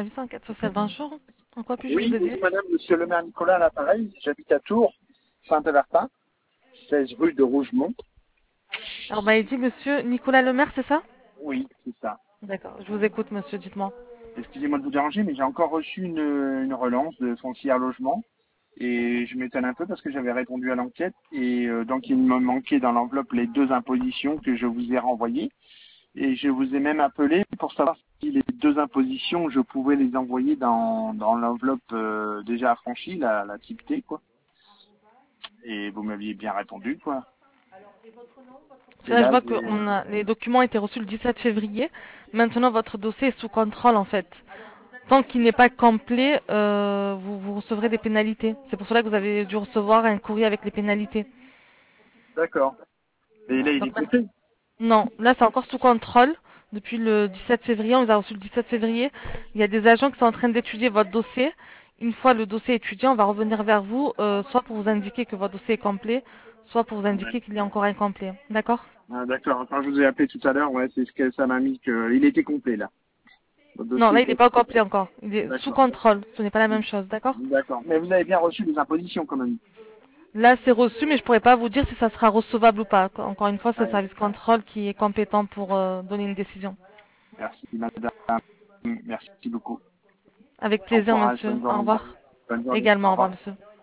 service enquête sociale. Bonjour. En quoi puis-je vous Oui, aider? madame, monsieur le maire Nicolas à l'appareil. J'habite à Tours, Saint-Avertin, 16 rue de Rougemont. Alors, bah, il dit monsieur Nicolas Lemaire, c'est ça? Oui, c'est ça. D'accord, je vous écoute, monsieur, dites-moi. Excusez-moi de vous déranger, mais j'ai encore reçu une relance de foncière logement. Et je m'étonne un peu parce que j'avais répondu à l'enquête. Et donc, il me manquait dans l'enveloppe les deux impositions que je vous ai renvoyées. Et je vous ai même appelé pour savoir si les deux impositions, je pouvais les envoyer dans l'enveloppe déjà affranchie, la type T, quoi. Et vous m'aviez bien répondu, quoi. Parce que Et là, je là, vois que les documents ont été reçus le 17 février. Maintenant, votre dossier est sous contrôle, en fait. Tant qu'il n'est pas complet, vous recevrez des pénalités. C'est pour cela que vous avez dû recevoir un courrier avec les pénalités. d'accord. Et là, il est Donc, complet. non, là, c'est encore sous contrôle. Depuis le 17 février, on les a reçus le 17 février. Il y a des agents qui sont en train d'étudier votre dossier. Une fois le dossier étudié, on va revenir vers vous, soit pour vous indiquer que votre dossier est complet, soit pour vous Ouais. indiquer qu'il est encore incomplet. D'accord? Ah, d'accord. Quand je vous ai appelé tout à l'heure, ouais, c'est ce que ça m'a mis que il était complet là. Votre Non, dossier là, il n'est était pas complet encore. Il est sous d'accord. contrôle. Ce n'est pas la même chose. D'accord? D'accord. Mais vous avez bien reçu les impositions quand même. Là, c'est reçu, mais je pourrais pas vous dire si ça sera recevable ou pas. Encore une fois, c'est le Ouais. service contrôle qui est compétent pour donner une décision. Merci madame. Merci beaucoup. Avec Bon plaisir, courage, monsieur. bonne Au journée. revoir. Bonne journée. Également, Au au revoir, revoir. monsieur.